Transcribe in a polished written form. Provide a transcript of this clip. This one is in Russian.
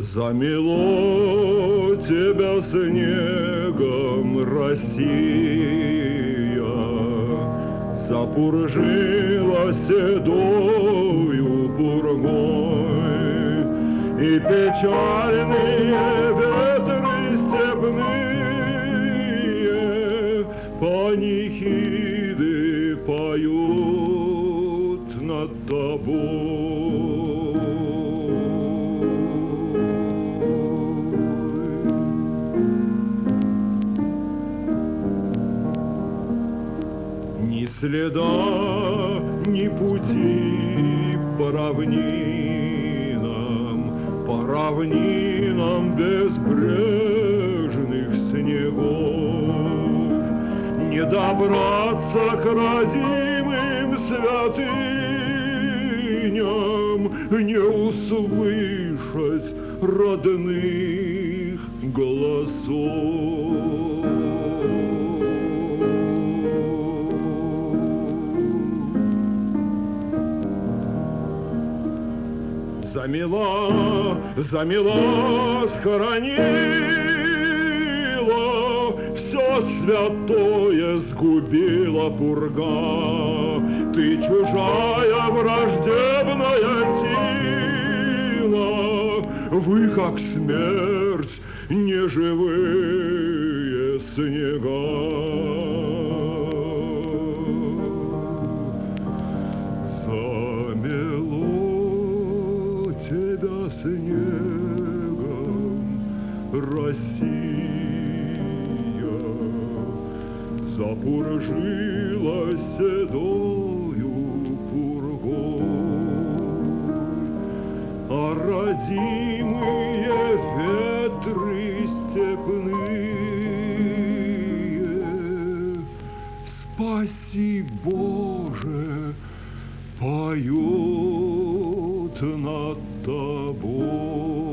Замело тебя снегом, Россия, запуржила седою пургой, и печальные ветры степные панихиды поют над тобой. Ни следа, ни пути по равнинам безбрежных снегов. Не добраться к родимым святыням, не услышать родных голосов. Замела, схоронила, все святое сгубила пурга. Ты чужая враждебная сила, вы, как смерть, неживые снега. Тебя снегом, Россия, запуржила седою пургой, а родимые ветры степные, спаси, Боже, поют над тобой.